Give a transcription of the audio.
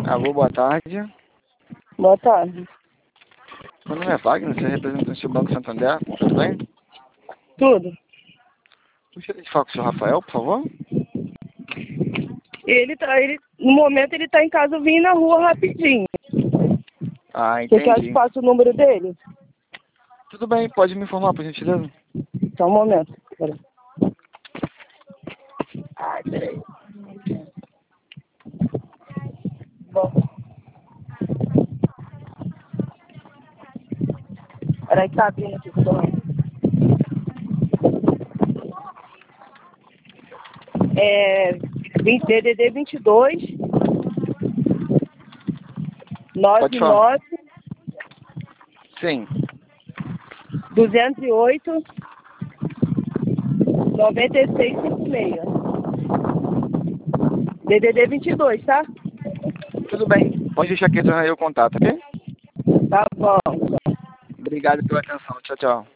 Alô, boa tarde. Boa tarde. Meu nome é Wagner, você representa o Banco Santander, tudo bem? Tudo. Gostaria de falar com o senhor Rafael, por favor? No momento ele tá em casa, eu vim na rua rapidinho. Ah, Você quer que entendi. eu passe o número dele? Tudo bem, pode me informar, por gentileza? Só um momento. Peraí. Ai, peraí. Bom. Peraí que tá abrindo aqui. DDD 22 Pode falar. 99 Sim. 208 9656. DDD 22, tá? Tudo bem, pode deixar aqui aí o contato, ok? Tá bom. Obrigado pela atenção. Tchau, tchau.